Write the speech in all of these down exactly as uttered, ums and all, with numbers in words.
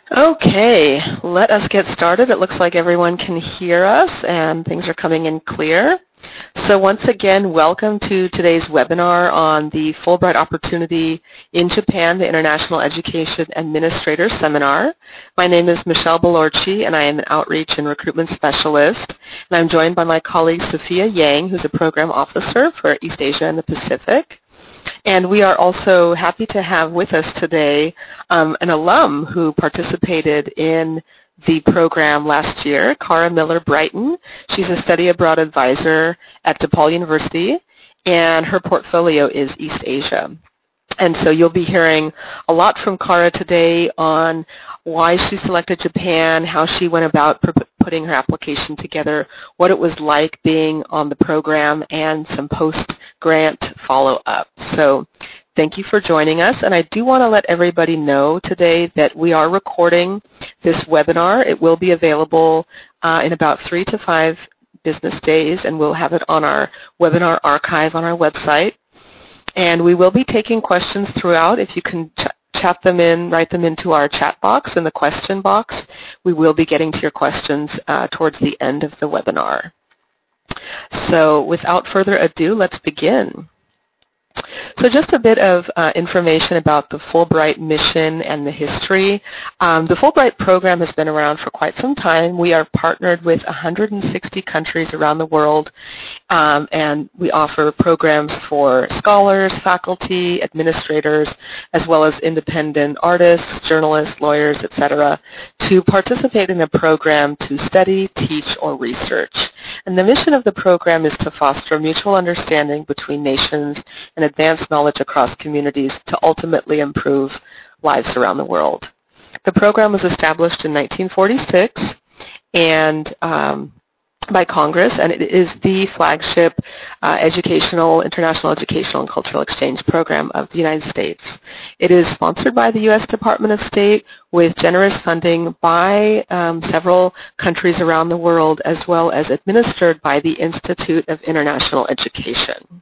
Okay, let us get started. It looks like everyone can hear us and things are coming in clear. So once again, welcome to today's webinar on the Fulbright Opportunity in Japan, the International Education Administrator Seminar. My name is Michelle Belorci, and I am an Outreach and Recruitment Specialist. And I'm joined by my colleague Sophia Yang, who's a Program Officer for East Asia and the Pacific. And we are also happy to have with us today um, an alum who participated in the program last year, Cara Miller Brighton. She's a study abroad advisor at DePaul University, and her portfolio is East Asia. And so you'll be hearing a lot from Cara today on why she selected Japan, how she went about putting her application together, what it was like being on the program, and some post-grant follow-up. So thank you for joining us. And I do want to let everybody know today that we are recording this webinar. It will be available uh, in about three to five business days, and we'll have it on our webinar archive on our website. And we will be taking questions throughout. If you can ch chat them in, write them into our chat box in the question box. We will be getting to your questions uh, towards the end of the webinar. So without further ado, let's begin. So just a bit of uh, information about the Fulbright mission and the history. Um, the Fulbright program has been around for quite some time. We are partnered with one hundred sixty countries around the world, um, and we offer programs for scholars, faculty, administrators, as well as independent artists, journalists, lawyers, et cetera, to participate in a program to study, teach, or research. And the mission of the program is to foster mutual understanding between nations and advance knowledge across communities to ultimately improve lives around the world. The program was established in nineteen forty-six and um, by Congress, and it is the flagship uh, educational, international educational and cultural exchange program of the United States. It is sponsored by the U S Department of State with generous funding by um, several countries around the world, as well as administered by the Institute of International Education.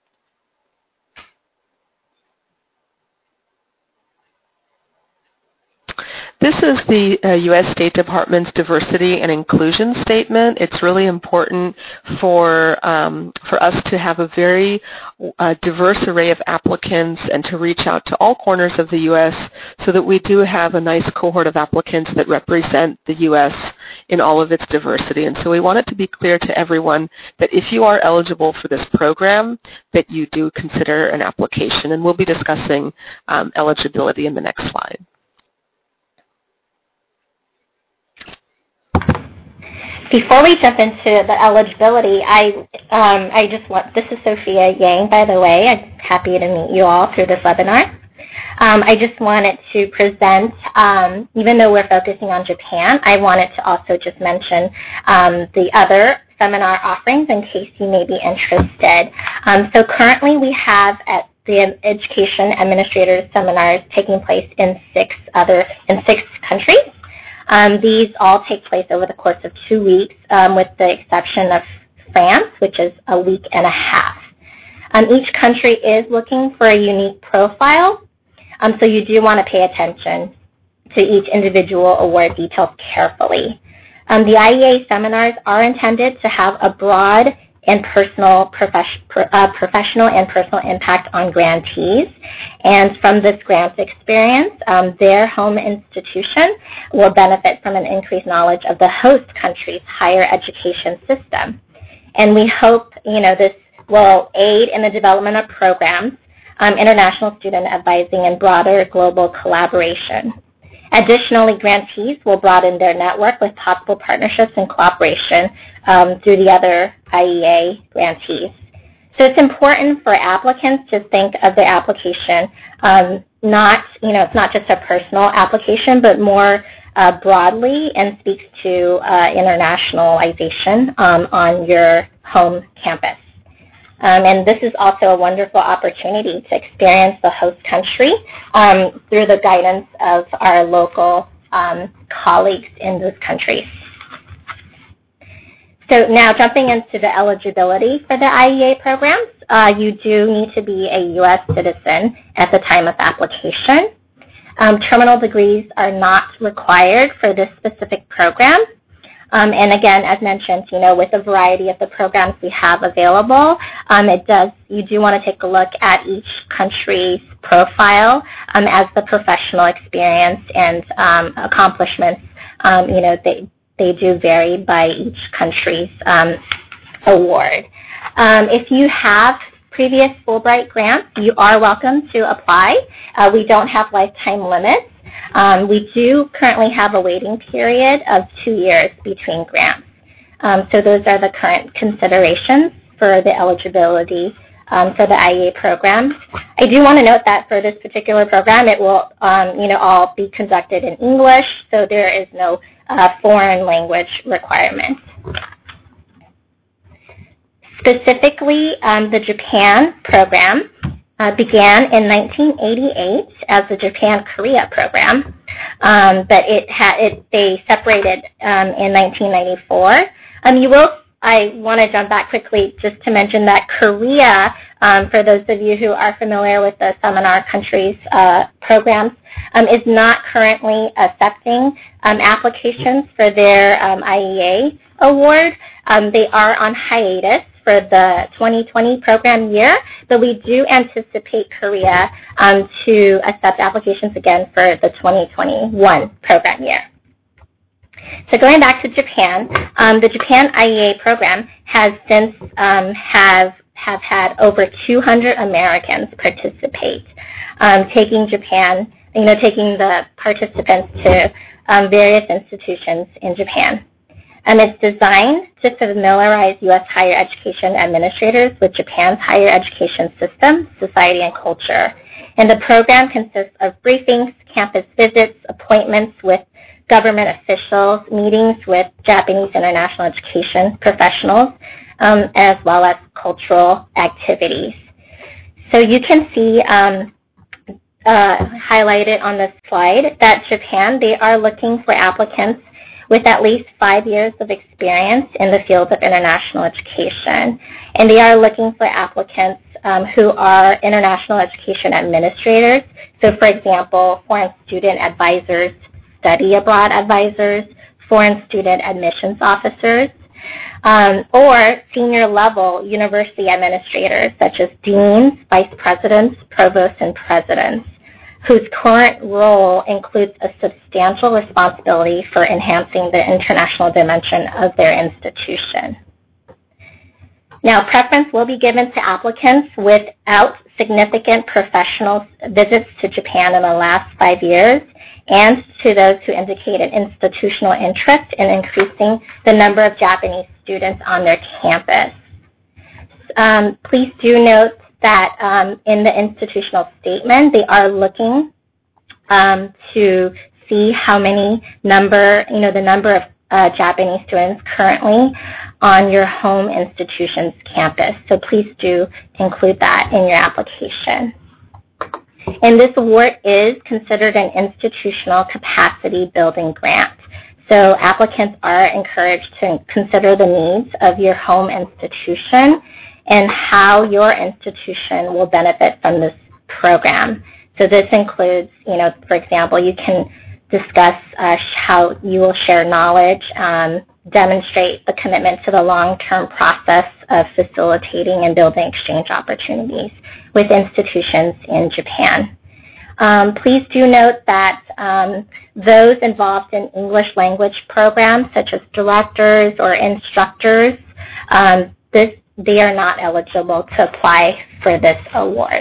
This is the uh, U S State Department's Diversity and Inclusion Statement. It's really important for, um, for us to have a very uh, diverse array of applicants and to reach out to all corners of the U S so that we do have a nice cohort of applicants that represent the U S in all of its diversity. And so we want it to be clear to everyone that if you are eligible for this program, that you do consider an application. And we'll be discussing um, eligibility in the next slide. Before we jump into the eligibility, I um, I just want, this is Sophia Yang, by the way. I'm happy to meet you all through this webinar. Um, I just wanted to present, um, even though we're focusing on Japan, I wanted to also just mention um, the other seminar offerings in case you may be interested. Um, so currently we have at the Education Administrators seminars taking place in six other in six countries. Um, these all take place over the course of two weeks, um, with the exception of France, which is a week and a half. Um, each country is looking for a unique profile, um, so you do want to pay attention to each individual award details carefully. Um, the I E A seminars are intended to have a broad and personal, profession, uh, professional and personal impact on grantees. And from this grant experience, um, their home institution will benefit from an increased knowledge of the host country's higher education system. And we hope, you know, this will aid in the development of programs, um, international student advising, and broader global collaboration. Additionally, grantees will broaden their network with possible partnerships and cooperation um, through the other I E A grantees. So it's important for applicants to think of their application um, not, you know, it's not just a personal application, but more uh, broadly and speaks to uh, internationalization um, on your home campus. Um, and this is also a wonderful opportunity to experience the host country um, through the guidance of our local um, colleagues in those countries. So now jumping into the eligibility for the I E A programs, uh, you do need to be a U S citizen at the time of application. Um, terminal degrees are not required for this specific program. Um, and again, as mentioned, you know, with the variety of the programs we have available, um, it does, you do want to take a look at each country's profile um, as the professional experience and um, accomplishments, um, you know, they, they do vary by each country's um, award. Um, if you have previous Fulbright grants, you are welcome to apply. Uh, we don't have lifetime limits. Um, we do currently have a waiting period of two years between grants. Um, so those are the current considerations for the eligibility um, for the I E A program. I do want to note that for this particular program, it will, um, you know, all be conducted in English, so there is no uh, foreign language requirement. Specifically, um, the Japan program uh, began in nineteen eighty-eight as the Japan-Korea program, um, but it had it they separated um, in nineteen ninety-four. Um, you will. I want to jump back quickly just to mention that Korea, um, for those of you who are familiar with the seminar countries uh, programs, um, is not currently accepting um, applications for their um, I E A award. Um, they are on hiatus for the twenty twenty program year, but we do anticipate Korea um, to accept applications again for the twenty twenty-one program year. So going back to Japan, um, the Japan I E A program has since um, have have had over two hundred Americans participate, um, taking Japan, you know, taking the participants to um, various institutions in Japan. And it's designed to familiarize U S higher education administrators with Japan's higher education system, society, and culture. And the program consists of briefings, campus visits, appointments with government officials, meetings with Japanese international education professionals, um, as well as cultural activities. So you can see um, uh, highlighted on this slide that Japan, they are looking for applicants with at least five years of experience in the field of international education. And they are looking for applicants um, who are international education administrators. So for example, foreign student advisors, study abroad advisors, foreign student admissions officers, um, or senior level university administrators such as deans, vice presidents, provosts, and presidents, whose current role includes a substantial responsibility for enhancing the international dimension of their institution. Now, preference will be given to applicants without significant professional visits to Japan in the last five years, and to those who indicate an institutional interest in increasing the number of Japanese students on their campus. Um, please do note that um, in the institutional statement, they are looking um, to see how many number, you know, the number of uh, Japanese students currently on your home institution's campus. So please do include that in your application. And this award is considered an institutional capacity building grant. So applicants are encouraged to consider the needs of your home institution and how your institution will benefit from this program. So this includes, you know, for example, you can discuss uh, how you will share knowledge, um, demonstrate the commitment to the long-term process of facilitating and building exchange opportunities with institutions in Japan. Um, please do note that um, those involved in English language programs, such as directors or instructors, um, this, they are not eligible to apply for this award.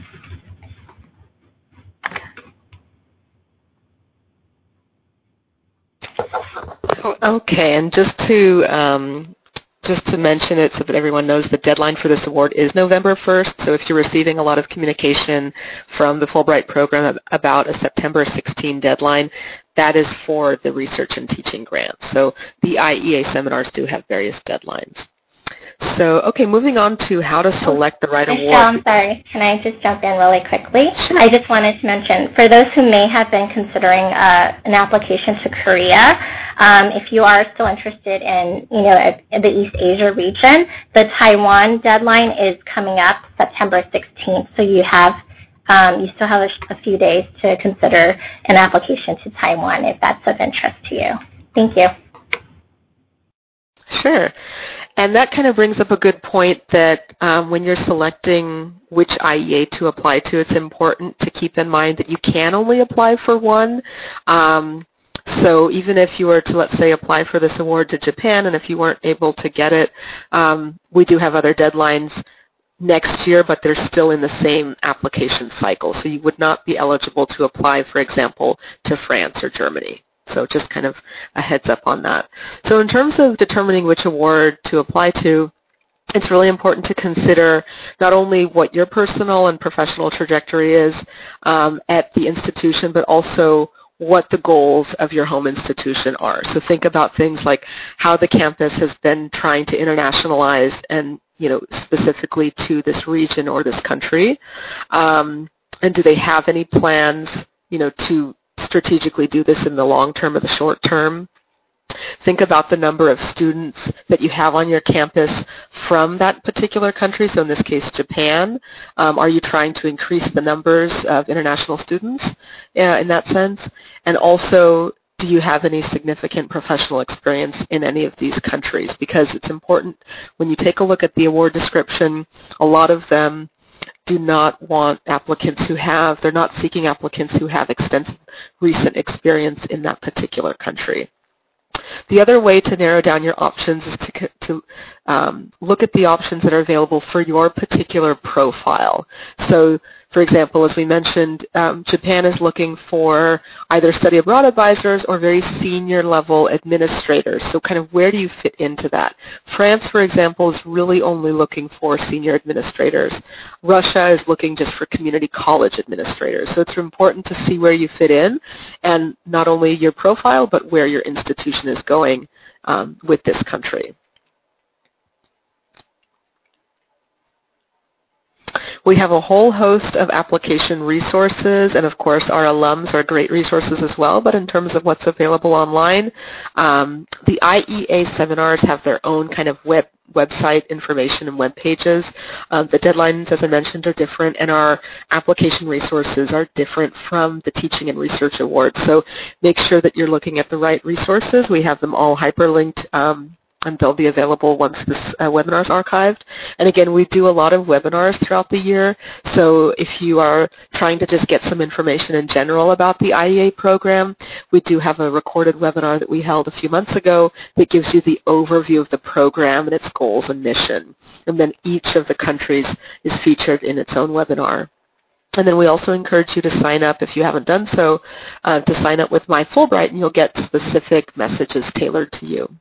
Okay, and just to um, just to mention it so that everyone knows, the deadline for this award is November first. So if you're receiving a lot of communication from the Fulbright program about a September sixteenth deadline, that is for the research and teaching grants. So the I E A seminars do have various deadlines. So, okay, moving on to how to select the right award. Michelle, I'm sorry. Can I just jump in really quickly? Sure. I just wanted to mention, for those who may have been considering uh, an application to Korea, um, if you are still interested in, you know, the East Asia region, the Taiwan deadline is coming up September sixteenth, so you have um, you still have a, a few days to consider an application to Taiwan if that's of interest to you. Thank you. Sure. And that kind of brings up a good point that um, when you're selecting which I E A to apply to, it's important to keep in mind that you can only apply for one. Um, so even if you were to, let's say, apply for this award to Japan, and if you weren't able to get it, um, we do have other deadlines next year, but they're still in the same application cycle. So you would not be eligible to apply, for example, to France or Germany. So just kind of a heads up on that. So in terms of determining which award to apply to, it's really important to consider not only what your personal and professional trajectory is um, at the institution, but also what the goals of your home institution are. So think about things like how the campus has been trying to internationalize and, you know, specifically to this region or this country. Um, and do they have any plans, you know, to strategically do this in the long term or the short term? Think about the number of students that you have on your campus from that particular country, so in this case Japan. Um, are you trying to increase the numbers of international students uh, in that sense? And also, do you have any significant professional experience in any of these countries? Because it's important when you take a look at the award description, a lot of them do not want applicants who have, they're not seeking applicants who have extensive recent experience in that particular country. The other way to narrow down your options is to, to um, look at the options that are available for your particular profile. So, for example, as we mentioned, um, Japan is looking for either study abroad advisors or very senior level administrators. So kind of where do you fit into that? France, for example, is really only looking for senior administrators. Russia is looking just for community college administrators. So it's important to see where you fit in, and not only your profile, but where your institution is going um, with this country. We have a whole host of application resources, and of course our alums are great resources as well, but in terms of what's available online, um, the I E A seminars have their own kind of web website information and web pages. Um, the deadlines, as I mentioned, are different, and our application resources are different from the Teaching and Research Awards. So make sure that you're looking at the right resources. We have them all hyperlinked, um, and they'll be available once this uh, webinar is archived. And again, we do a lot of webinars throughout the year, so if you are trying to just get some information in general about the I E A program, we do have a recorded webinar that we held a few months ago that gives you the overview of the program and its goals and mission. And then each of the countries is featured in its own webinar. And then we also encourage you to sign up, if you haven't done so, uh, to sign up with My Fulbright, and you'll get specific messages tailored to you.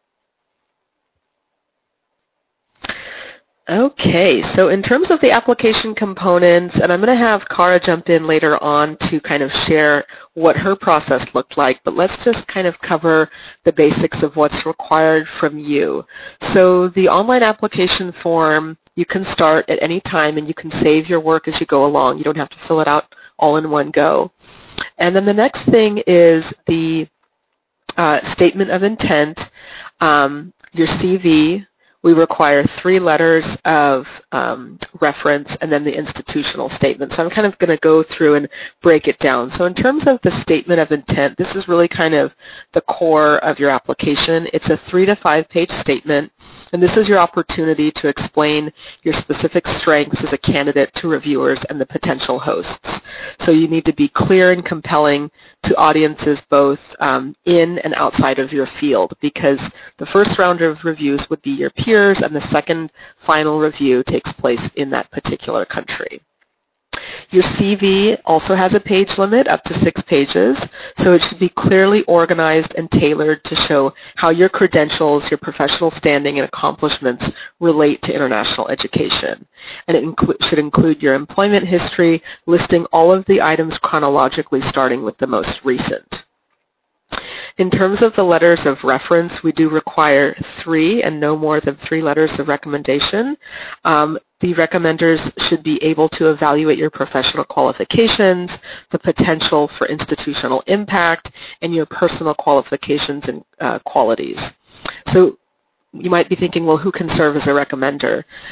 Okay, so in terms of the application components, and I'm going to have Cara jump in later on to kind of share what her process looked like, but let's just kind of cover the basics of what's required from you. So the online application form, you can start at any time and you can save your work as you go along. You don't have to fill it out all in one go. And then the next thing is the uh, statement of intent, um, your C V. We require three letters of um, reference and then the institutional statement. So I'm kind of going to go through and break it down. So in terms of the statement of intent, this is really kind of the core of your application. It's a three to five page statement, and this is your opportunity to explain your specific strengths as a candidate to reviewers and the potential hosts. So you need to be clear and compelling to audiences both um, in and outside of your field, because the first round of reviews would be your peers, and the second final review takes place in that particular country. Your C V also has a page limit up to six pages, so it should be clearly organized and tailored to show how your credentials, your professional standing, and accomplishments relate to international education. And it inclu- should include your employment history, listing all of the items chronologically starting with the most recent. In terms of the letters of reference, we do require three and no more than three letters of recommendation. Um, the recommenders should be able to evaluate your professional qualifications, the potential for institutional impact, and your personal qualifications and uh, qualities. So you might be thinking, well, who can serve as a recommender?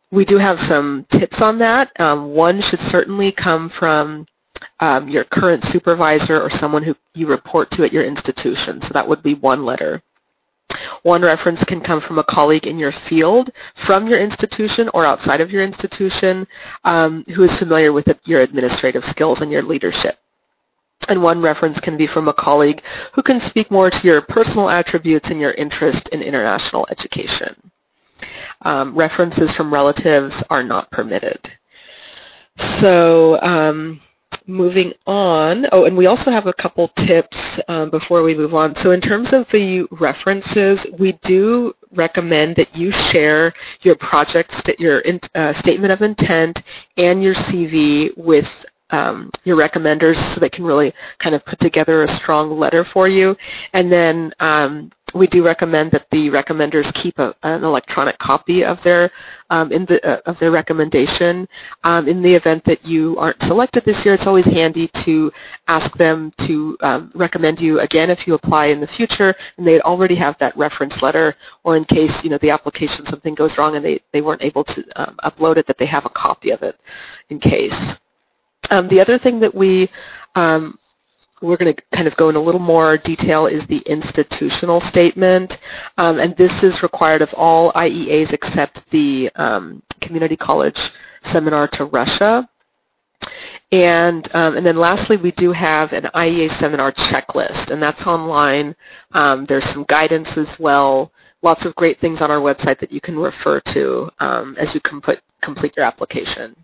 we do have some tips on that. Um, one should certainly come from um, your current supervisor or someone who you report to at your institution. So that would be one letter. One reference can come from a colleague in your field, from your institution or outside of your institution, um, who is familiar with it, your administrative skills and your leadership. And one reference can be from a colleague who can speak more to your personal attributes and your interest in international education. Um, references from relatives are not permitted. So um, moving on, oh, and we also have a couple tips um, before we move on. So in terms of the references, we do recommend that you share your project, st your in, uh, statement of intent and your C V with um, your recommenders so they can really kind of put together a strong letter for you. And then um, we do recommend that the recommenders keep a, an electronic copy of their um, in the uh, of their recommendation. Um, in the event that you aren't selected this year, it's always handy to ask them to um, recommend you again if you apply in the future, and they'd already have that reference letter, or in case you know the application something goes wrong and they they weren't able to um, upload it, that they have a copy of it in case. Um, the other thing that we um, we're going to kind of go in a little more detail is the institutional statement, um, and this is required of all I E As except the um, community college seminar to Russia. And, um, and then lastly, we do have an I E A seminar checklist, and that's online. Um, there's some guidance as well, lots of great things on our website that you can refer to um, as you complete, complete your application.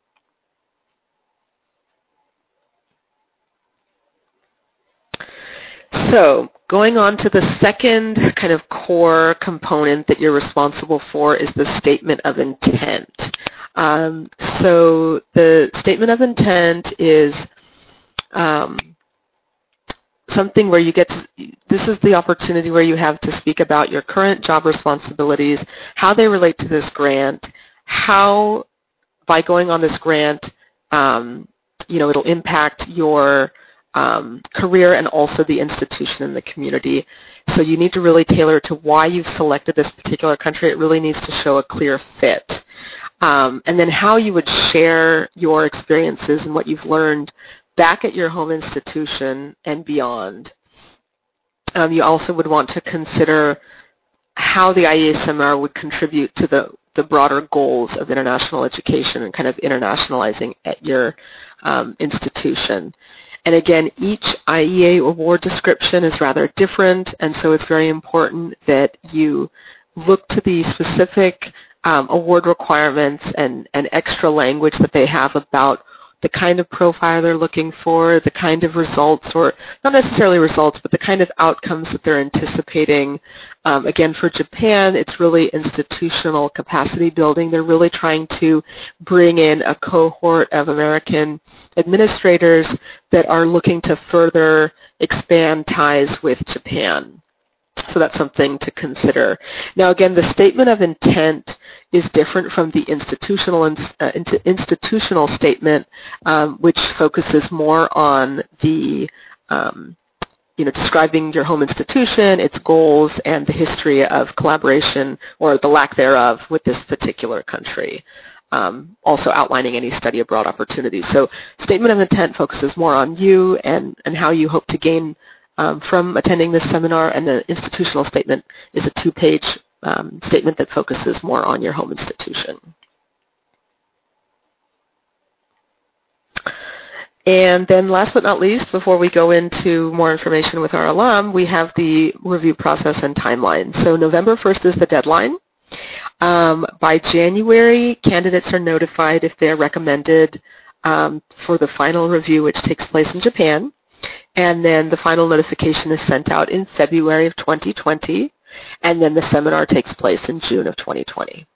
So going on to the second kind of core component that you're responsible for is the statement of intent. Um, so the statement of intent is um, something where you get to, this is the opportunity where you have to speak about your current job responsibilities, how they relate to this grant, how by going on this grant, um, you know, it'll impact your Um, career and also the institution and the community. So you need to really tailor it to why you've selected this particular country. It really needs to show a clear fit. Um, and then how you would share your experiences and what you've learned back at your home institution and beyond. Um, you also would want to consider how the I E A seminar would contribute to the, the broader goals of international education and kind of internationalizing at your um, institution. And again, each I E A award description is rather different, and so it's very important that you look to the specific um, award requirements and, and extra language that they have about the kind of profile they're looking for, the kind of results, or not necessarily results, but the kind of outcomes that they're anticipating. Um, again, for Japan, it's really institutional capacity building. They're really trying to bring in a cohort of American administrators that are looking to further expand ties with Japan. So that's something to consider. Now again, the statement of intent is different from the institutional uh, institutional statement, um, which focuses more on the um, you know, describing your home institution, its goals, and the history of collaboration or the lack thereof with this particular country. Um, also outlining any study abroad opportunities. So statement of intent focuses more on you and, and how you hope to gain Um, from attending this seminar, and the institutional statement is a two-page um, statement that focuses more on your home institution. And then last but not least, before we go into more information with our alum, we have the review process and timeline. So November first is the deadline. Um, by January, candidates are notified if they're recommended um, for the final review, which takes place in Japan. And then the final notification is sent out in February of twenty twenty, and then the seminar takes place in June of twenty twenty.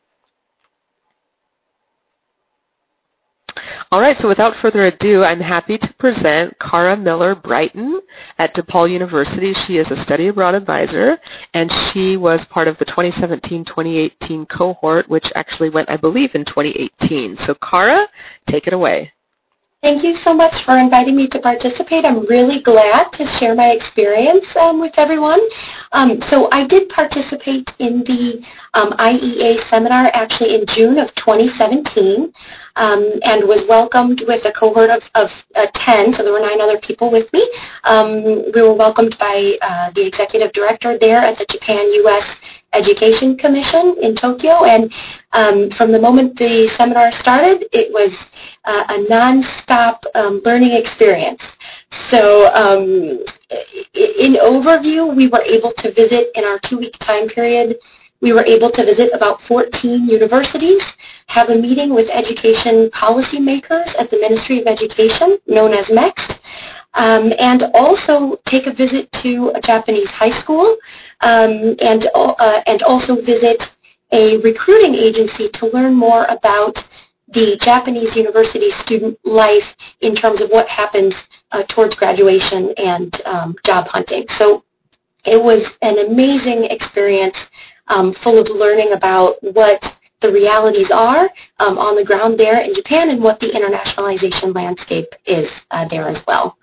All right, so without further ado, I'm happy to present Cara Miller-Brighton at DePaul University. She is a study abroad advisor, and she was part of the twenty seventeen twenty eighteen cohort, which actually went, I believe, in twenty eighteen. So Cara, take it away. Thank you so much for inviting me to participate. I'm really glad to share my experience um, with everyone. Um, so I did participate in the um, I E A seminar actually in June of twenty seventeen um, and was welcomed with a cohort of, of uh, ten, so there were nine other people with me. Um, we were welcomed by uh, the executive director there at the Japan U S Education Commission in Tokyo, and um, from the moment the seminar started, it was uh, a non-stop um, learning experience. So um, in overview, we were able to visit in our two-week time period, we were able to visit about fourteen universities, have a meeting with education policymakers at the Ministry of Education, known as MEXT, Um, and also take a visit to a Japanese high school, um, and, uh, and also visit a recruiting agency to learn more about the Japanese university student life in terms of what happens uh, towards graduation and um, job hunting. So it was an amazing experience, um, full of learning about what the realities are um, on the ground there in Japan and what the internationalization landscape is uh, there as well.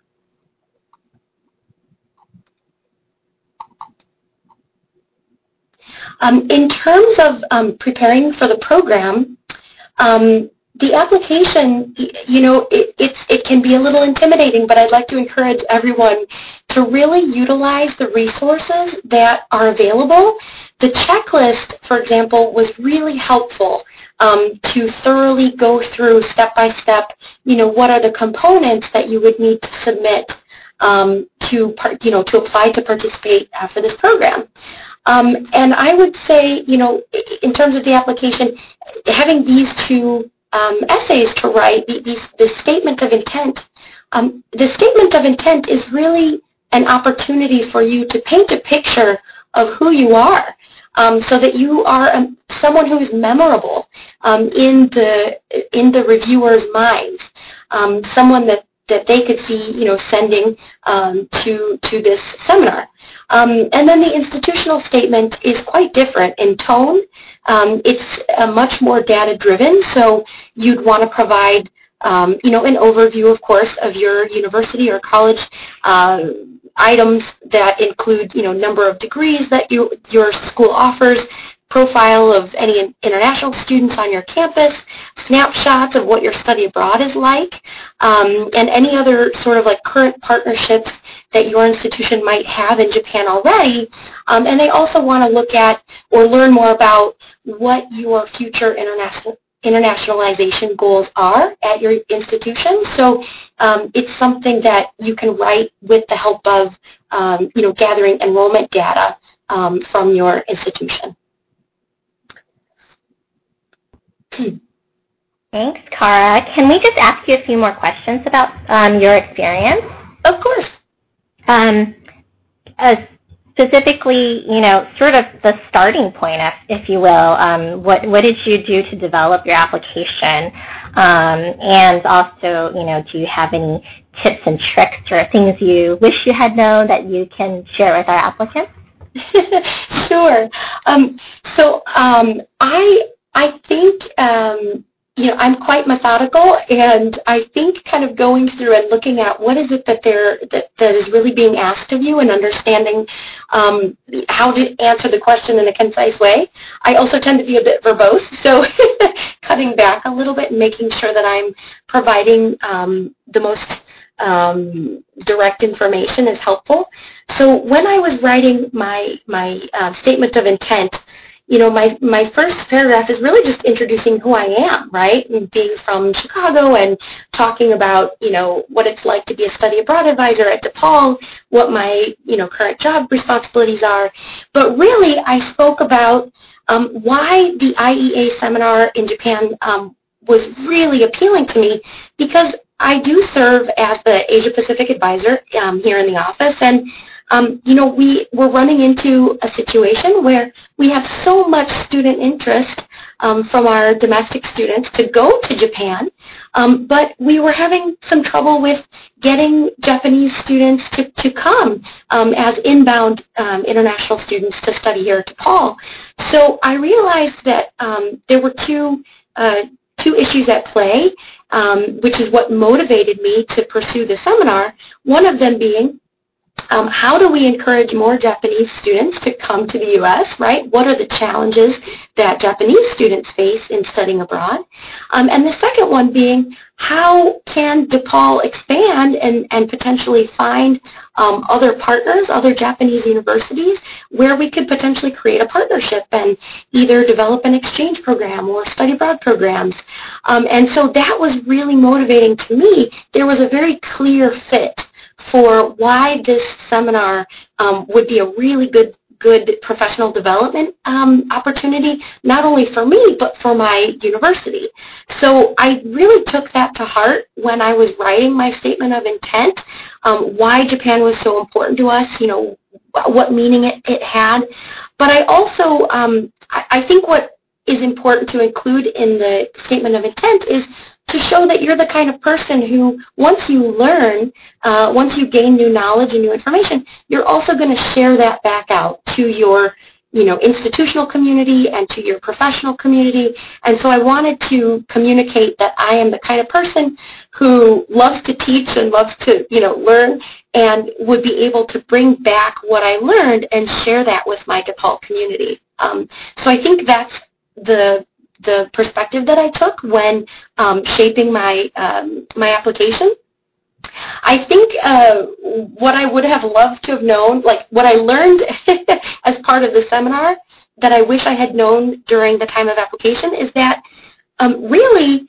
Um, in terms of um, preparing for the program, um, the application, you know, it, it's, it can be a little intimidating, but I'd like to encourage everyone to really utilize the resources that are available. The checklist, for example, was really helpful um, to thoroughly go through step by step, you know, what are the components that you would need to submit um, to, you know, to apply to participate uh, for this program. Um, and I would say, you know, in terms of the application, having these two um, essays to write, these, this statement of intent, um, the statement of intent is really an opportunity for you to paint a picture of who you are, um, so that you are um, someone who is memorable um, in the in the reviewer's minds, um, someone that that they could see, you know, sending um, to to this seminar. Um, and then the institutional statement is quite different in tone. Um, it's uh, much more data-driven, so you'd want to provide, um, you know, an overview, of course, of your university or college uh, items that include, you know, number of degrees that you, your school offers, profile of any international students on your campus, snapshots of what your study abroad is like, um, and any other sort of like current partnerships that your institution might have in Japan already. Um, and they also want to look at or learn more about what your future international internationalization goals are at your institution. So um, it's something that you can write with the help of, um, you know, gathering enrollment data um, from your institution. Thanks, Cara. Can we just ask you a few more questions about um, your experience? Of course. Um, uh, specifically, you know, sort of the starting point, if, if you will. Um, what what did you do to develop your application? Um, and also, you know, do you have any tips and tricks or things you wish you had known that you can share with our applicants? Sure. Um, so um, I I think. Um, You know, I'm quite methodical, and I think kind of going through and looking at what is it that they're that, that is really being asked of you, and understanding um, how to answer the question in a concise way. I also tend to be a bit verbose, so cutting back a little bit and making sure that I'm providing um, the most um, direct information is helpful. So when I was writing my my uh, statement of intent, you know, my, my first paragraph is really just introducing who I am, right? And being from Chicago and talking about, you know, what it's like to be a study abroad advisor at DePaul, what my, you know, current job responsibilities are. But really, I spoke about um, why the I E A seminar in Japan um, was really appealing to me, because I do serve as the Asia Pacific advisor um, here in the office, and Um, you know, we, we're running into a situation where we have so much student interest um, from our domestic students to go to Japan, um, but we were having some trouble with getting Japanese students to, to come um, as inbound um, international students to study here at DePaul. So I realized that um, there were two uh, two issues at play, um, which is what motivated me to pursue the seminar, one of them being, Um, how do we encourage more Japanese students to come to the U S, right? What are the challenges that Japanese students face in studying abroad? Um, and the second one being, how can DePaul expand and, and potentially find um, other partners, other Japanese universities, where we could potentially create a partnership and either develop an exchange program or study abroad programs. Um, and so that was really motivating to me. There was a very clear fit for why this seminar um, would be a really good good professional development um, opportunity, not only for me, but for my university. So I really took that to heart when I was writing my statement of intent, um, why Japan was so important to us, you know, what meaning it, it had. But I also, um, I, I think what is important to include in the statement of intent is to show that you're the kind of person who, once you learn, uh, once you gain new knowledge and new information, you're also going to share that back out to your, you know, institutional community and to your professional community. And so I wanted to communicate that I am the kind of person who loves to teach and loves to, you know, learn and would be able to bring back what I learned and share that with my DePaul community. Um, so I think that's the the perspective that I took when um, shaping my um, my application. I think uh, what I would have loved to have known, like what I learned as part of the seminar that I wish I had known during the time of application, is that um, really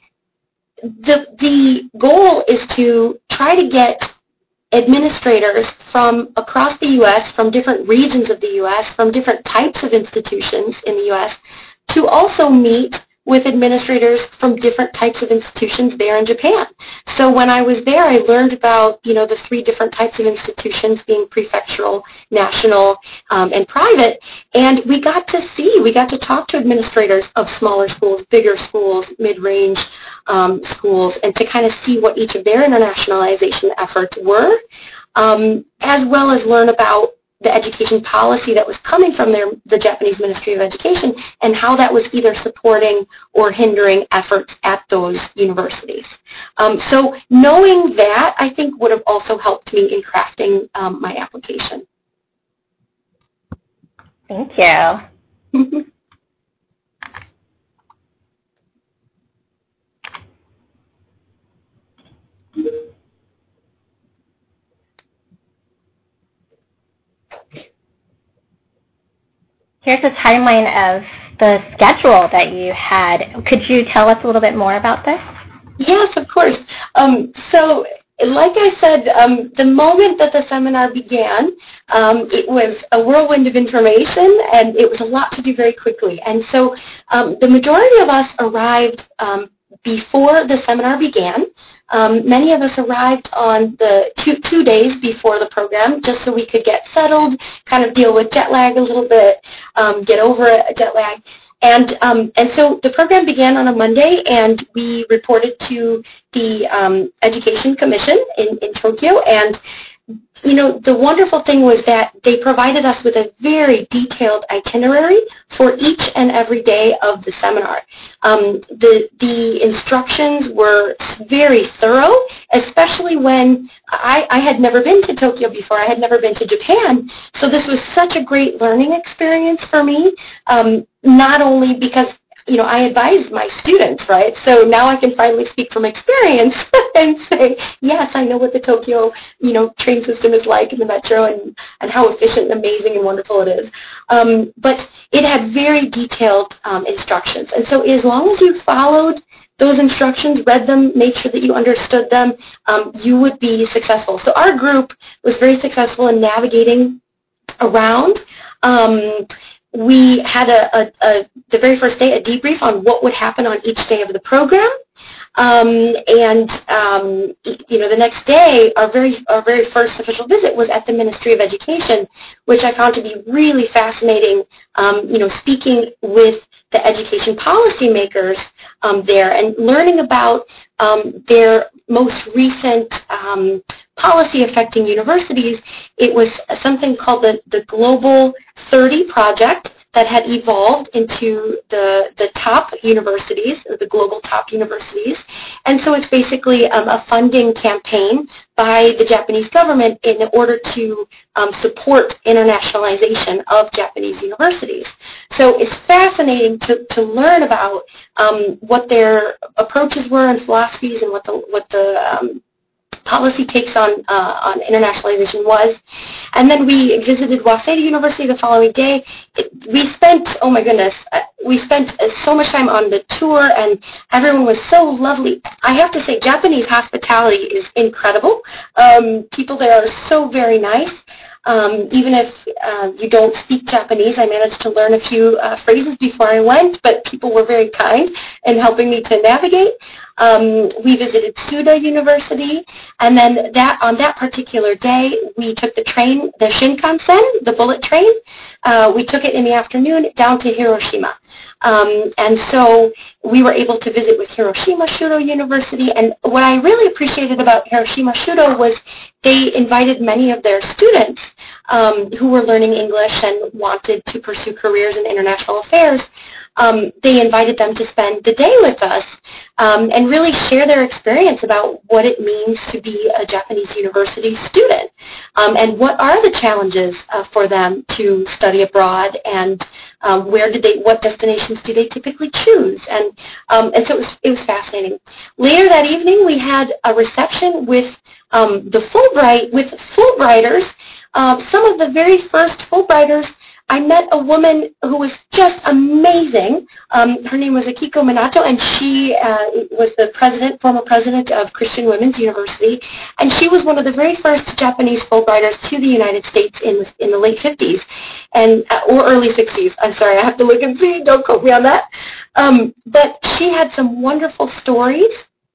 the the goal is to try to get administrators from across the U S, from different regions of the U S, from different types of institutions in the U S, to also meet with administrators from different types of institutions there in Japan. So when I was there, I learned about, you know, the three different types of institutions, being prefectural, national, um, and private, and we got to see, we got to talk to administrators of smaller schools, bigger schools, mid-range um, schools, and to kind of see what each of their internationalization efforts were, um, as well as learn about the education policy that was coming from their, the Japanese Ministry of Education, and how that was either supporting or hindering efforts at those universities. Um, so knowing that, I think, would have also helped me in crafting um, my application. Thank you. Here's a timeline of the schedule that you had. Could you tell us a little bit more about this? Yes, of course. Um, so, like I said, um, the moment that the seminar began, um, it was a whirlwind of information, and it was a lot to do very quickly. And so um, the majority of us arrived um, before the seminar began. Um, many of us arrived on the two, two days before the program, just so we could get settled, kind of deal with jet lag a little bit, um, get over a jet lag. And um, and so the program began on a Monday, and we reported to the um, Education Commission in, in Tokyo. And you know, the wonderful thing was that they provided us with a very detailed itinerary for each and every day of the seminar. Um, the, the instructions were very thorough, especially when I, I had never been to Tokyo before. I had never been to Japan. So this was such a great learning experience for me, um, not only because, you know, I advise my students, right? So now I can finally speak from experience and say, yes, I know what the Tokyo, you know, train system is like in the metro, and, and how efficient and amazing and wonderful it is. Um, but it had very detailed um, instructions. And so as long as you followed those instructions, read them, made sure that you understood them, um, you would be successful. So our group was very successful in navigating around. Um, We had a, a, a, the very first day, a debrief on what would happen on each day of the program. Um, and, um, you know, the next day, our very, our very first official visit was at the Ministry of Education, which I found to be really fascinating, um, you know, speaking with the education policymakers um, there and learning about um, their most recent um, policy affecting universities. It was something called the, the Global thirty Project that had evolved into the, the top universities, the global top universities. And so it's basically um, a funding campaign by the Japanese government in order to um, support internationalization of Japanese universities. So it's fascinating to, to learn about um, what their approaches were and philosophies and what the, what the um, policy takes on uh, on internationalization was. And then we visited Waseda University the following day. It, we spent, oh my goodness, uh, we spent uh, so much time on the tour, and everyone was so lovely. I have to say, Japanese hospitality is incredible. Um, people there are so very nice. Um, even if uh, you don't speak Japanese, I managed to learn a few uh, phrases before I went, but people were very kind in helping me to navigate. Um, we visited Tsuda University, and then that on that particular day, we took the train, the Shinkansen, the bullet train. Uh, we took it in the afternoon down to Hiroshima. Um, and so we were able to visit with Hiroshima Shudo University, and what I really appreciated about Hiroshima Shudo was they invited many of their students um, who were learning English and wanted to pursue careers in international affairs. Um, they invited them to spend the day with us um, and really share their experience about what it means to be a Japanese university student um, and what are the challenges uh, for them to study abroad, and um, where did they, what destinations do they typically choose, and um, and so it was it was fascinating. Later that evening, we had a reception with um, the Fulbright with Fulbrighters. Uh, some of the very first Fulbrighters. I met a woman who was just amazing. Um, her name was Akiko Minato, and she uh, was the president, former president of Christian Women's University, and she was one of the very first Japanese Fulbrighters to the United States in the, in the late fifties, and uh, or early sixties. I'm sorry, I have to look and see. Don't quote me on that. Um, but she had some wonderful stories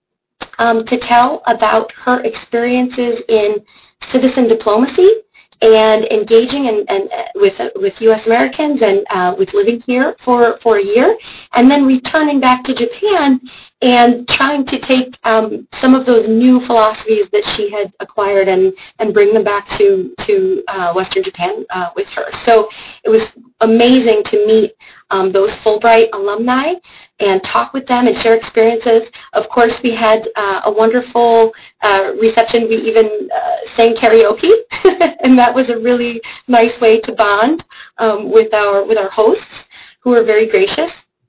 um, to tell about her experiences in citizen diplomacy and engaging and, and uh, with uh, with U S Americans and uh, with living here for, for a year, and then returning back to Japan and trying to take um, some of those new philosophies that she had acquired and, and bring them back to, to uh, Western Japan uh, with her. So it was amazing to meet um, those Fulbright alumni and talk with them and share experiences. Of course, we had uh, a wonderful uh, reception. We even uh, sang karaoke, and that was a really nice way to bond um, with our with our hosts, who were very gracious.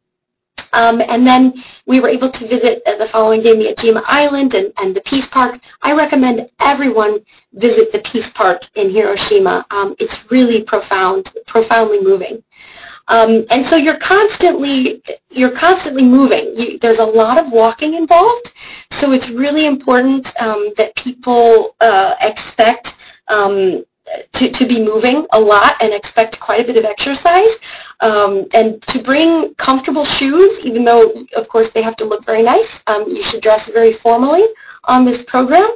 Um, and then we were able to visit uh, the following day Miyajima Island and, and the Peace Park. I recommend everyone visit the Peace Park in Hiroshima. Um, it's really profound, profoundly moving. Um, and so you're constantly you're constantly moving. You, there's a lot of walking involved, so it's really important um, that people uh, expect um, to, to be moving a lot and expect quite a bit of exercise. Um, and to bring comfortable shoes, even though, of course, they have to look very nice. Um, you should dress very formally on this program,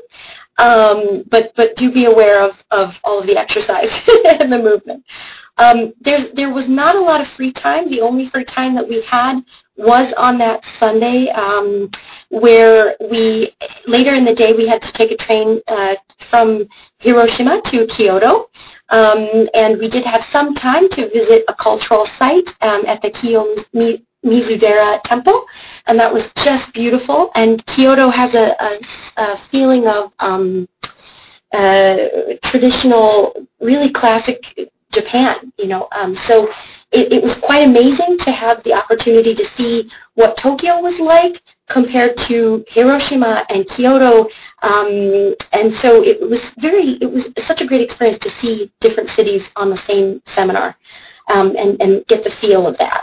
um, but but do be aware of, of all of the exercise and the movement. Um, there's, there was not a lot of free time. The only free time that we had was on that Sunday, um, where we, later in the day, we had to take a train uh, from Hiroshima to Kyoto. Um, and we did have some time to visit a cultural site um, at the Kiyo Mizudera Temple, and that was just beautiful. And Kyoto has a, a, a feeling of um, uh, traditional, really classic Japan, you know. Um, so it, it was quite amazing to have the opportunity to see what Tokyo was like compared to Hiroshima and Kyoto, um, and so it was very, it was such a great experience to see different cities on the same seminar um, and, and get the feel of that.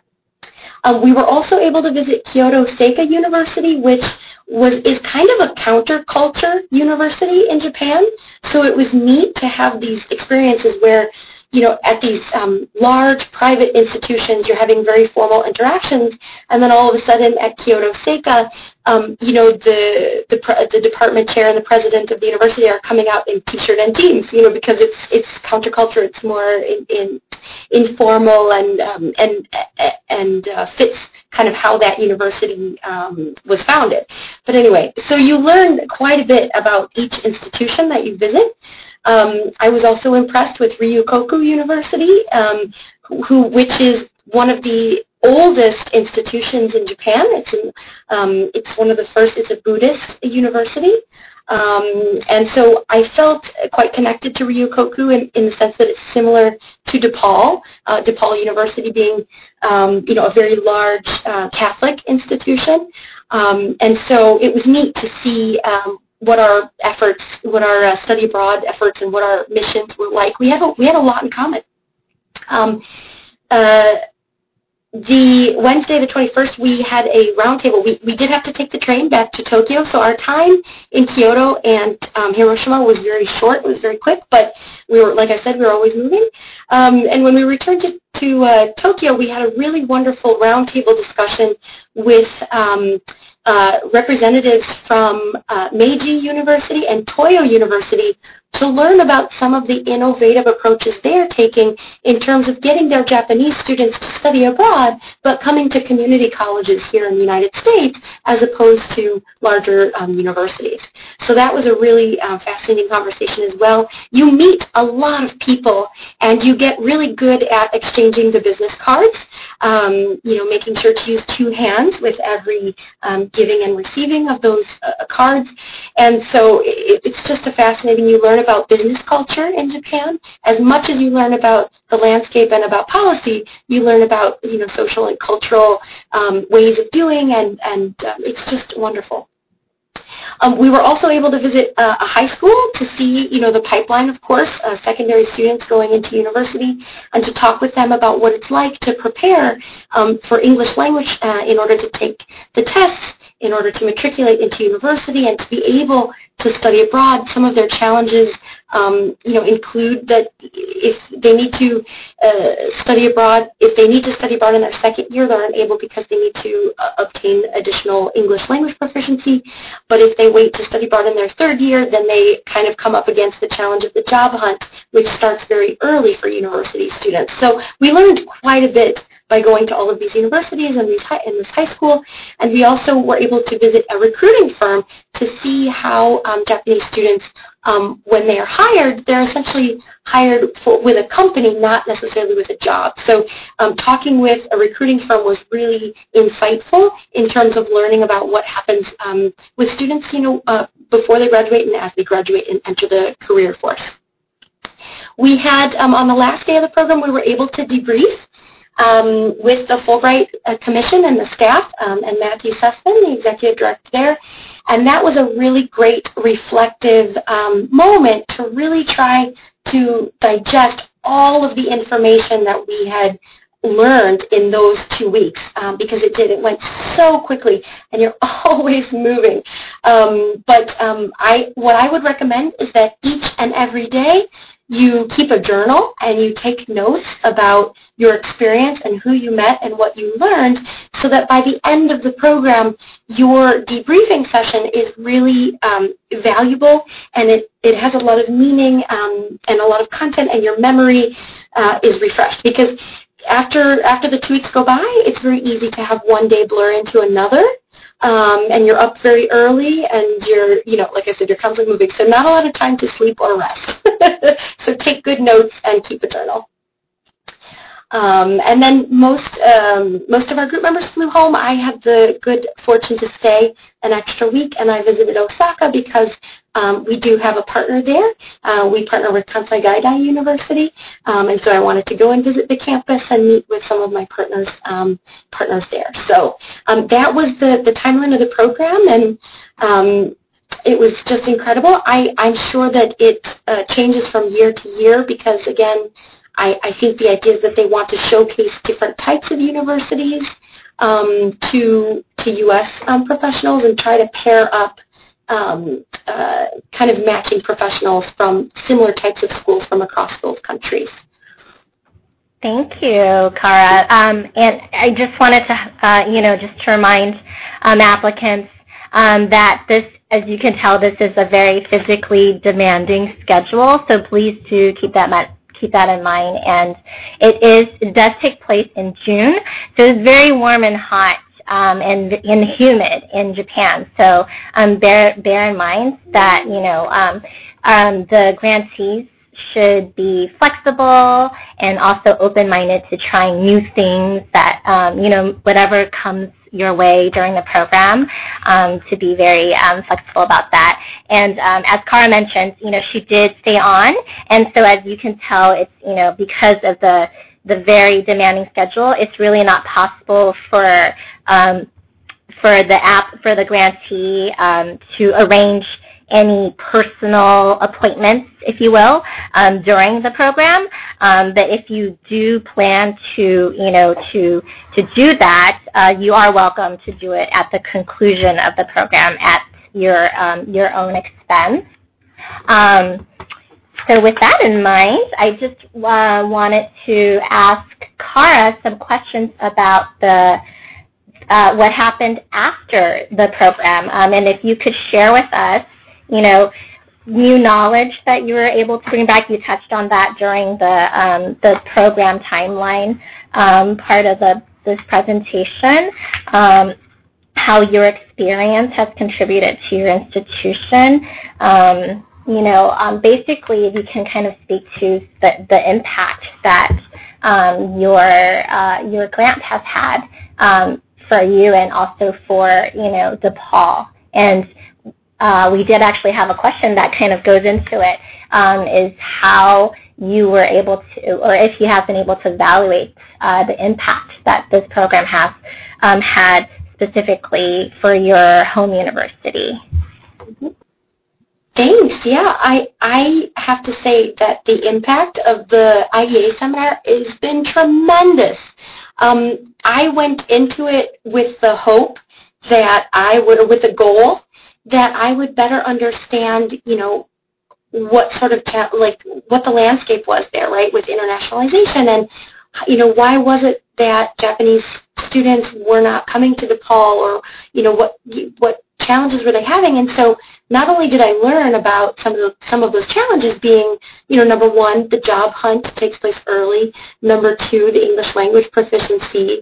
Um, we were also able to visit Kyoto Seika University, which was is kind of a counterculture university in Japan. So it was neat to have these experiences where, you know, at these um, large private institutions, you're having very formal interactions, and then all of a sudden at Kyoto Seika, um, you know, the, the the department chair and the president of the university are coming out in t-shirt and jeans, you know, because it's it's counterculture. It's more in, in informal and um, and and uh, fits kind of how that university um, was founded. But anyway, so you learn quite a bit about each institution that you visit. Um, I was also impressed with Ryukoku University, um, who, which is one of the oldest institutions in Japan. It's in, um, it's one of the first. It's a Buddhist university, um, and so I felt quite connected to Ryokoku in, in the sense that it's similar to DePaul. Uh, DePaul University being, um, you know, a very large uh, Catholic institution, um, and so it was neat to see um, what our efforts, what our uh, study abroad efforts, and what our missions were like. We had a, we had a lot in common. Um, uh, The Wednesday, the twenty-first, we had a roundtable. We, we did have to take the train back to Tokyo, so our time in Kyoto and um, Hiroshima was very short. It was very quick, but we were, like I said, we were always moving. Um, and when we returned to, to uh, Tokyo, we had a really wonderful roundtable discussion with um, uh, representatives from uh, Meiji University and Toyo University to learn about some of the innovative approaches they're taking in terms of getting their Japanese students to study abroad, but coming to community colleges here in the United States as opposed to larger um, universities. So that was a really uh, fascinating conversation as well. You meet a lot of people, and you get really good at exchanging the business cards, um, you know, making sure to use two hands with every um, giving and receiving of those uh, cards. And so it, it's just a fascinating, you learn about business culture in Japan. As much as you learn about the landscape and about policy, you learn about, you know, social and cultural um, ways of doing, and, and um, it's just wonderful. Um, we were also able to visit uh, a high school to see, you know, the pipeline, of course, uh, secondary students going into university, and to talk with them about what it's like to prepare um, for English language uh, in order to take the tests, in order to matriculate into university, and to be able to study abroad. Some of their challenges, um, you know, include that if they need to uh, study abroad, if they need to study abroad in their second year, they're unable because they need to uh, obtain additional English language proficiency. But if they wait to study abroad in their third year, then they kind of come up against the challenge of the job hunt, which starts very early for university students. So we learned quite a bit by going to all of these universities and these high, in this high school, and we also were able to visit a recruiting firm to see how um, Japanese students, um, when they are hired, they're essentially hired for, with a company, not necessarily with a job. So um, talking with a recruiting firm was really insightful in terms of learning about what happens um, with students, you know, uh, before they graduate and as they graduate and enter the career force. We had, um, on the last day of the program, we were able to debrief Um, with the Fulbright uh, Commission and the staff, um, and Matthew Sussman, the executive director there. And that was a really great reflective um, moment to really try to digest all of the information that we had learned in those two weeks, um, because it did. It went so quickly, and you're always moving. Um, but um, I, what I would recommend is that each and every day you keep a journal and you take notes about your experience and who you met and what you learned, so that by the end of the program, your debriefing session is really um, valuable, and it, it has a lot of meaning um, and a lot of content, and your memory uh, is refreshed. Because after, after the two weeks go by, it's very easy to have one day blur into another. Um, and you're up very early, and you're, you know, like I said, you're constantly moving, so not a lot of time to sleep or rest. So take good notes and keep a journal. Um, and then most um, most of our group members flew home. I had the good fortune to stay an extra week, and I visited Osaka because um, we do have a partner there. Uh, we partner with Kansai Gaidai University, um, and so I wanted to go and visit the campus and meet with some of my partners um, partners there. So um, that was the, the timeline of the program, and um, it was just incredible. I, I'm sure that it uh, changes from year to year because, again, I, I think the idea is that they want to showcase different types of universities um, to to U S um, professionals and try to pair up um, uh, kind of matching professionals from similar types of schools from across both countries. Thank you, Cara. Um, and I just wanted to, uh, you know, just to remind um, applicants um, that this, as you can tell, this is a very physically demanding schedule. So please do keep that met. Keep that in mind, and it is it does take place in June, so it's very warm and hot um, and, and humid in Japan. So um, bear bear in mind that you know um, um, the grantees should be flexible and also open-minded to trying new things that, um, you know, whatever comes your way during the program, um, to be very um, flexible about that. And um, as Cara mentioned, you know, she did stay on, and so as you can tell, it's, you know, because of the the very demanding schedule, it's really not possible for um, for the app for the grantee um, to arrange any personal appointments, if you will, um, during the program. Um, but if you do plan to, you know, to to do that, uh, you are welcome to do it at the conclusion of the program at your um, your own expense. Um, so with that in mind, I just uh, wanted to ask Cara some questions about the uh, what happened after the program, um, and if you could share with us, you know, new knowledge that you were able to bring back. You touched on that during the um, the program timeline um, part of the this presentation. Um, how your experience has contributed to your institution. Um, you know, um, basically, if you can kind of speak to the, the impact that um, your uh, your grant has had um, for you and also for, you know, DePaul. And uh, we did actually have a question that kind of goes into it, um, is how you were able to, or if you have been able to evaluate uh, the impact that this program has um, had specifically for your home university. Thanks. Yeah, I I have to say that the impact of the I E A seminar has been tremendous. Um, I went into it with the hope that I would, or with the goal that I would better understand, you know, what sort of, cha- like, what the landscape was there, right, with internationalization, and, you know, why was it that Japanese students were not coming to DePaul, or, you know, what what challenges were they having? And so not only did I learn about some of the, some of those challenges being, you know, number one, the job hunt takes place early. Number two, the English language proficiency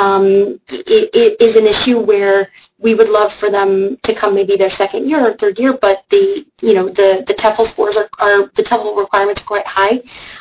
um, it, it is an issue where we would love for them to come maybe their second year or third year, but the, you know, the, the TEFL scores are, are, the TEFL requirements are quite high,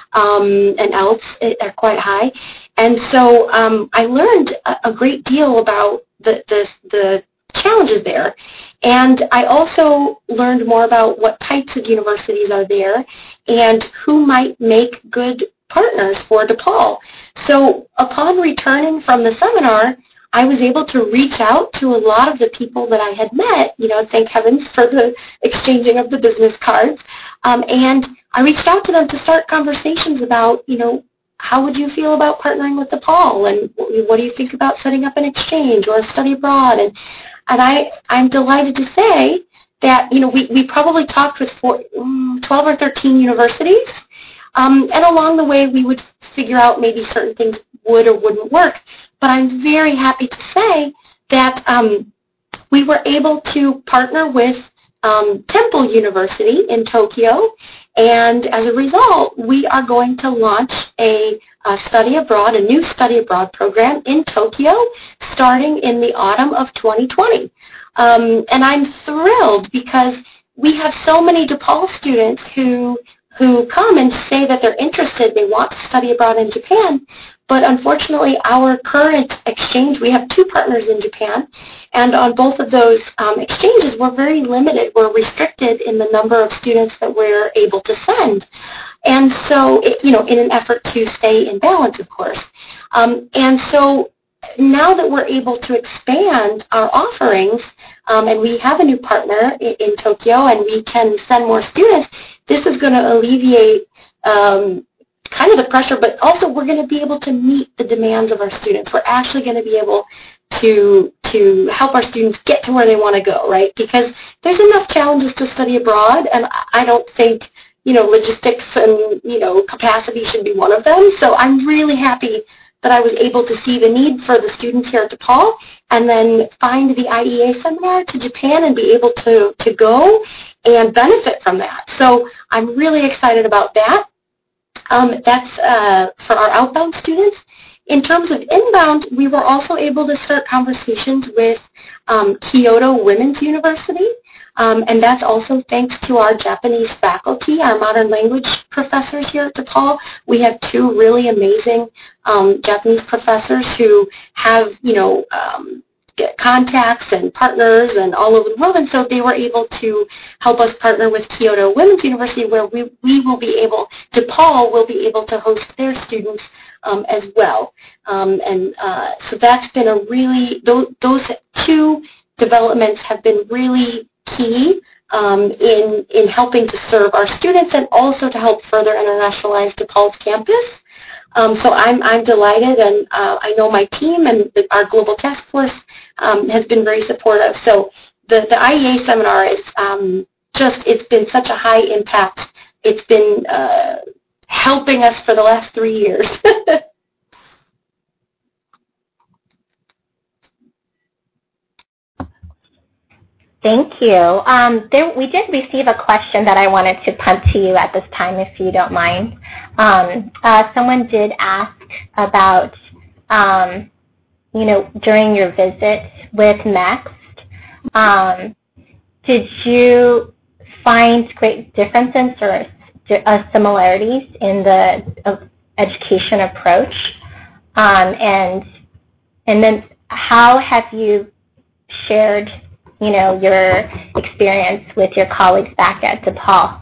um, and E L T S are quite high. And so um, I learned a, a great deal about the, the, the challenges there. And I also learned more about what types of universities are there and who might make good partners for DePaul. So upon returning from the seminar, I was able to reach out to a lot of the people that I had met, you know, thank heavens for the exchanging of the business cards, um, and I reached out to them to start conversations about, you know, how would you feel about partnering with DePaul, and what do you think about setting up an exchange or a study abroad? And and I, I'm delighted to say that, you know, we, we probably talked with four, twelve or thirteen universities, um, and along the way we would figure out maybe certain things would or wouldn't work. But I'm very happy to say that um, we were able to partner with um, Temple University in Tokyo, and as a result, we are going to launch a, a study abroad, a new study abroad program in Tokyo, starting in the autumn of twenty twenty. Um, and I'm thrilled because we have so many DePaul students who who come and say that they're interested, they want to study abroad in Japan. But unfortunately, our current exchange, we have two partners in Japan, and on both of those um, exchanges, we're very limited. We're restricted in the number of students that we're able to send. And so, it, you know, in an effort to stay in balance, of course. Um, and so now that we're able to expand our offerings, um, and we have a new partner in, in Tokyo, and we can send more students, this is going to alleviate um, kind of the pressure, but also we're going to be able to meet the demands of our students. We're actually going to be able to to help our students get to where they want to go, right? Because there's enough challenges to study abroad, and I don't think, you know, logistics and, you know, capacity should be one of them. So I'm really happy that I was able to see the need for the students here at DePaul, and then find the I E A seminar to Japan and be able to, to go and benefit from that. So I'm really excited about that. Um, that's uh, for our outbound students. In terms of inbound, we were also able to start conversations with um, Kyoto Women's University. Um, and that's also thanks to our Japanese faculty, our modern language professors here at DePaul. We have two really amazing um, Japanese professors who have, you know, um, get contacts and partners and all over the world, and so they were able to help us partner with Kyoto Women's University, where we, we will be able, DePaul will be able to host their students um, as well. Um, and uh, so that's been a really, those, those two developments have been really key um, in, in helping to serve our students and also to help further internationalize DePaul's campus. Um, so I'm, I'm delighted, and uh, I know my team and the, our global task force um, has been very supportive. So the, the I E A seminar is um, just, it's been such a high impact. It's been uh, helping us for the last three years. Thank you. Um, there, we did receive a question that I wanted to punt to you at this time, if you don't mind. Um, uh, someone did ask about, um, you know, during your visit with Next, um, did you find great differences or uh, similarities in the uh, education approach? Um, and and then how have you shared, you know, your experience with your colleagues back at DePaul?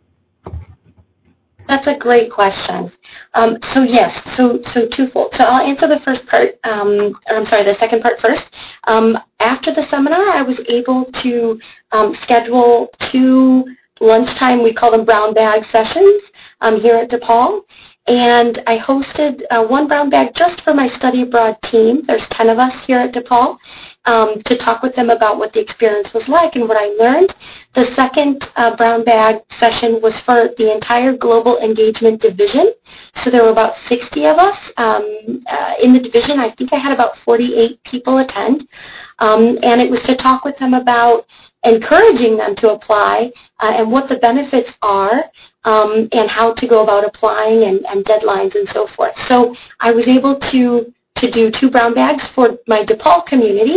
That's a great question. Um, so yes, so so twofold. So I'll answer the first part, um, or I'm sorry, the second part first. Um, after the seminar, I was able to um, schedule two lunchtime, we call them brown bag sessions um, here at DePaul. And I hosted uh, one brown bag just for my study abroad team. There's ten of us here at DePaul. Um, to talk with them about what the experience was like and what I learned. The second uh, brown bag session was for the entire global engagement division. So there were about sixty of us um, uh, in the division. I think I had about forty-eight people attend. Um, and it was to talk with them about encouraging them to apply uh, and what the benefits are um, and how to go about applying and, and deadlines and so forth. So I was able to to do two brown bags for my DePaul community.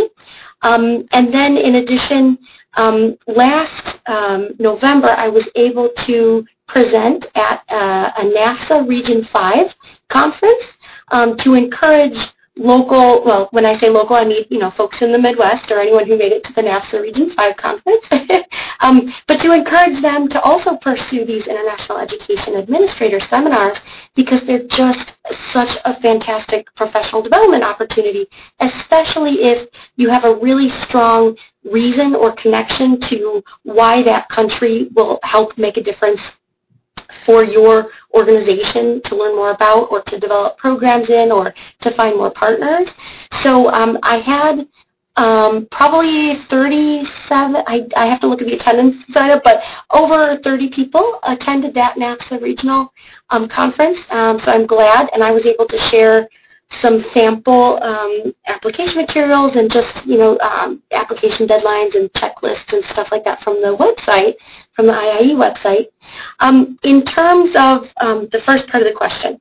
Um, and then in addition, um, last um, November, I was able to present at uh, a NAFSA Region five conference um, to encourage local, well, when I say local, I mean, you know, folks in the Midwest or anyone who made it to the NAFSA Region five conference, um, but to encourage them to also pursue these International Education Administrator seminars because they're just such a fantastic professional development opportunity, especially if you have a really strong reason or connection to why that country will help make a difference for your organization to learn more about or to develop programs in or to find more partners. So um, I had um, probably thirty-seven, I, I have to look at the attendance side, but over thirty people attended that NAFSA regional um, conference. Um, so I'm glad, and I was able to share some sample um, application materials and just, you know, um, application deadlines and checklists and stuff like that from the website, from the I I E website. Um, in terms of um, the first part of the question,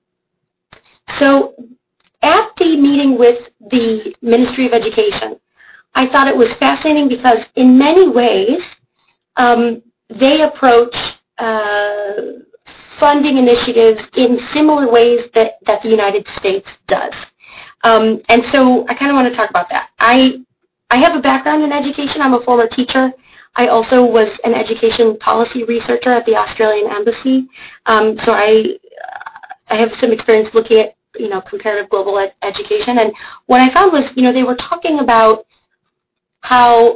so at the meeting with the Ministry of Education, I thought it was fascinating because in many ways um, they approach uh, funding initiatives in similar ways that, that the United States does. Um, and so I kind of want to talk about that. I, I have a background in education. I'm a former teacher. I also was an education policy researcher at the Australian Embassy. Um, so I, I have some experience looking at, you know, comparative global ed- education. And what I found was, you know, they were talking about how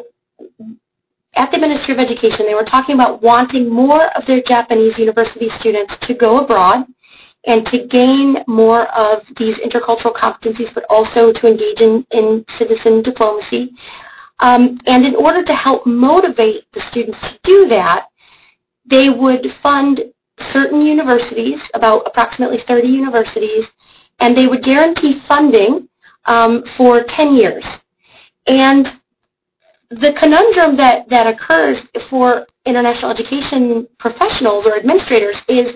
at the Ministry of Education, they were talking about wanting more of their Japanese university students to go abroad and to gain more of these intercultural competencies, but also to engage in, in citizen diplomacy. Um, and in order to help motivate the students to do that, they would fund certain universities, about approximately thirty universities, and they would guarantee funding um, for ten years. And the conundrum that, that occurs for international education professionals or administrators is,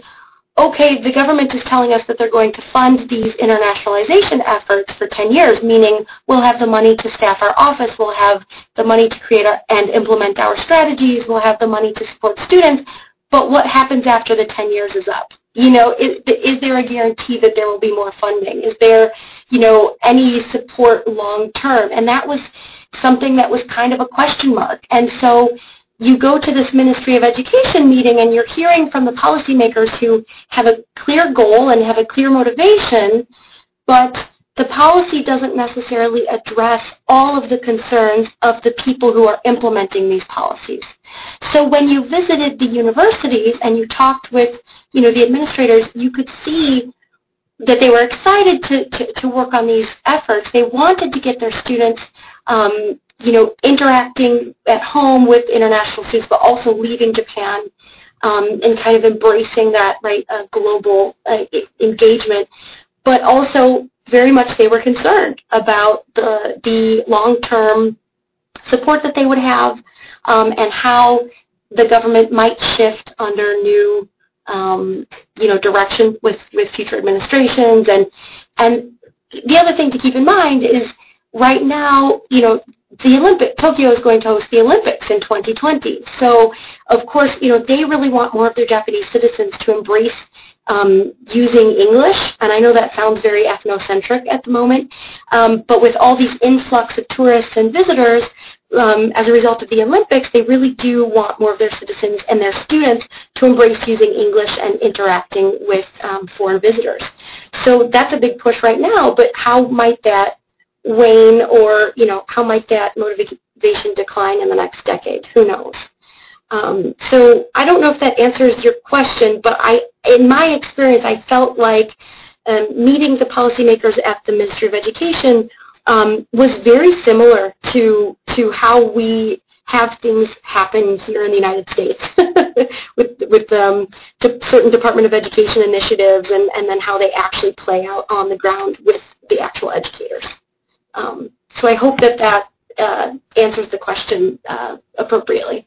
okay, the government is telling us that they're going to fund these internationalization efforts for ten years, meaning we'll have the money to staff our office, we'll have the money to create our, and implement our strategies, we'll have the money to support students, but what happens after the ten years is up? You know, is, is there a guarantee that there will be more funding? Is there, you know, any support long term? And that was something that was kind of a question mark. And so you go to this Ministry of Education meeting and you're hearing from the policymakers who have a clear goal and have a clear motivation, but the policy doesn't necessarily address all of the concerns of the people who are implementing these policies. So when you visited the universities and you talked with, you know, the administrators, you could see that they were excited to, to, to work on these efforts. They wanted to get their students, um, you know, interacting at home with international students, but also leaving Japan um, and kind of embracing that, right, uh, global uh, engagement. But also, very much they were concerned about the, the long-term support that they would have um, and how the government might shift under new, um, you know, direction with, with future administrations. And, and the other thing to keep in mind is right now, you know, the Olympic, Tokyo is going to host the Olympics in twenty twenty. So, of course, you know, they really want more of their Japanese citizens to embrace um, using English. And I know that sounds very ethnocentric at the moment. Um, but with all these influx of tourists and visitors, um, as a result of the Olympics, they really do want more of their citizens and their students to embrace using English and interacting with um, foreign visitors. So that's a big push right now, but how might that wane, or, you know, how might that motivation decline in the next decade? Who knows? Um, so I don't know if that answers your question, but I, in my experience, I felt like um, meeting the policymakers at the Ministry of Education um, was very similar to to how we have things happen here in the United States with with um, certain Department of Education initiatives, and, and then how they actually play out on the ground with the actual educators. Um, so I hope that that uh, answers the question uh, appropriately.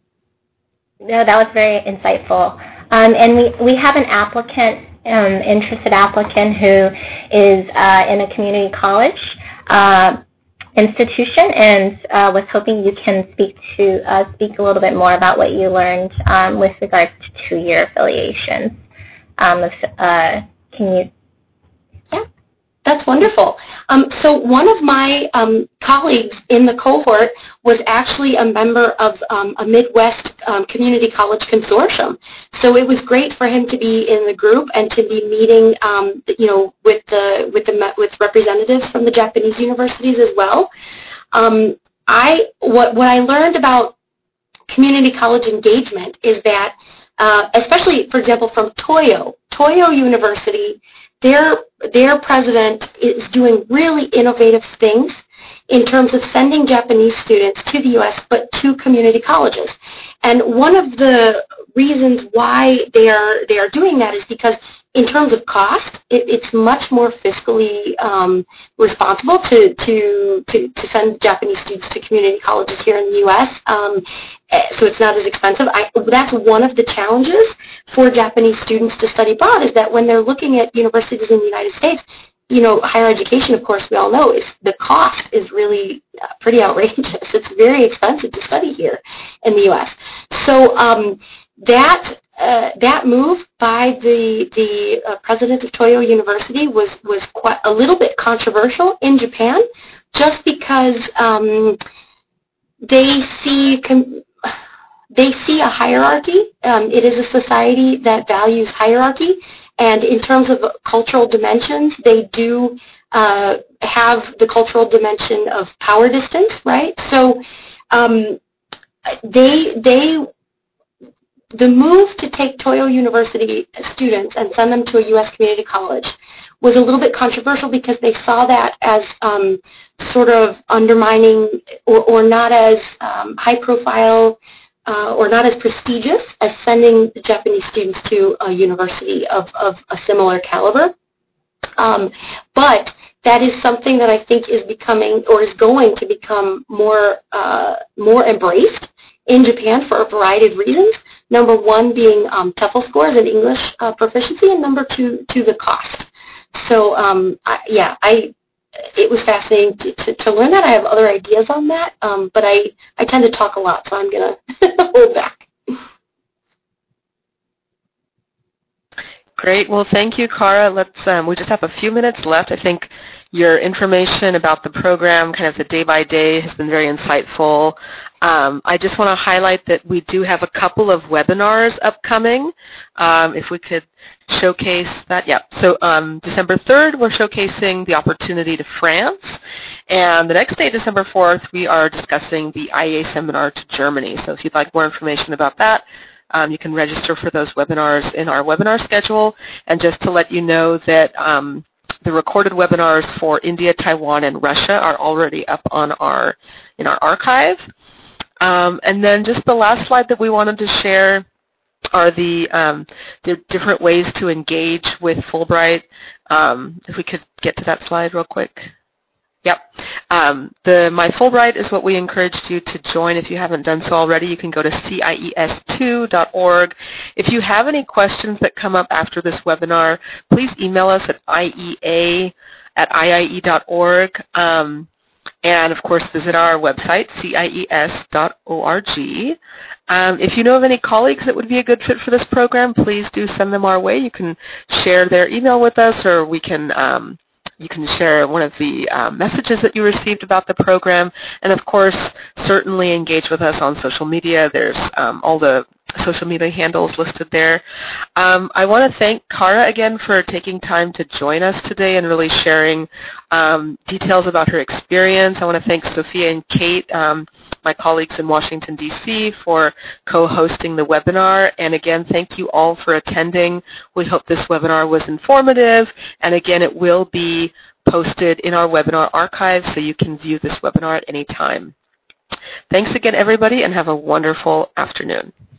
No, that was very insightful. Um, and we, we have an applicant, um, interested applicant who is uh, in a community college uh, institution, and uh, was hoping you can speak to uh, speak a little bit more about what you learned um, with regards to two-year affiliations. Um, uh, can you? That's wonderful. Um, so one of my um, colleagues in the cohort was actually a member of um, a Midwest um, community college consortium. So it was great for him to be in the group and to be meeting, um, you know, with the with the with representatives from the Japanese universities as well. Um, I what what I learned about community college engagement is that, uh, especially for example from Toyo, Toyo University. Their, their president is doing really innovative things in terms of sending Japanese students to the U S, but to community colleges. And one of the reasons why they are, they are doing that is because in terms of cost, it, it's much more fiscally um, responsible to, to, to, to send Japanese students to community colleges here in the U S, um, so it's not as expensive. I, that's one of the challenges for Japanese students to study abroad, is that when they're looking at universities in the United States, you know, higher education, of course, we all know, is the cost is really uh, pretty outrageous. It's very expensive to study here in the U S. So um, that uh, that move by the the uh, president of Toyo University was was quite a little bit controversial in Japan, just because um, they see com- they see a hierarchy. Um, it is a society that values hierarchy. And in terms of cultural dimensions, they do uh, have the cultural dimension of power distance, right? So um, they, they, the move to take Toyo University students and send them to a U S community college was a little bit controversial, because they saw that as um, sort of undermining, or, or not as um, high profile, Uh, or not as prestigious as sending Japanese students to a university of, of a similar caliber. Um, but that is something that I think is becoming, or is going to become more uh, more embraced in Japan for a variety of reasons. Number one being um, TOEFL scores and English uh, proficiency, and number two, to the cost. So um, I, yeah, I it was fascinating to, to, to learn that. I have other ideas on that, um, but I, I tend to talk a lot, so I'm going to hold back. Great. Well, thank you, Cara. Let's. Um, we just have a few minutes left. I think your information about the program, kind of the day-by-day, has been very insightful. Um, I just want to highlight that we do have a couple of webinars upcoming. Um, if we could showcase that. Yeah. So um, December third, we're showcasing the opportunity to France. And the next day, December fourth, we are discussing the I E A seminar to Germany. So if you'd like more information about that, Um, you can register for those webinars in our webinar schedule. And just to let you know that um, the recorded webinars for India, Taiwan, and Russia are already up on our in our archive. Um, and then just the last slide that we wanted to share are the, um, the different ways to engage with Fulbright. Um, if we could get to that slide real quick. Yep. Um, the My Fulbright is what we encouraged you to join. If you haven't done so already, you can go to C I E S two dot org. If you have any questions that come up after this webinar, please email us at I E A at I I E dot org. Um, and, of course, visit our website, C I E S dot org. Um, if you know of any colleagues that would be a good fit for this program, please do send them our way. You can share their email with us, or we can um, you can share one of the um, messages that you received about the program. And, of course, certainly engage with us on social media. There's um, all the social media handles listed there. Um, I want to thank Cara again for taking time to join us today and really sharing um, details about her experience. I want to thank Sophia and Kate, um, my colleagues in Washington, D C, for co-hosting the webinar. And again, thank you all for attending. We hope this webinar was informative. And again, it will be posted in our webinar archive, so you can view this webinar at any time. Thanks again, everybody, and have a wonderful afternoon.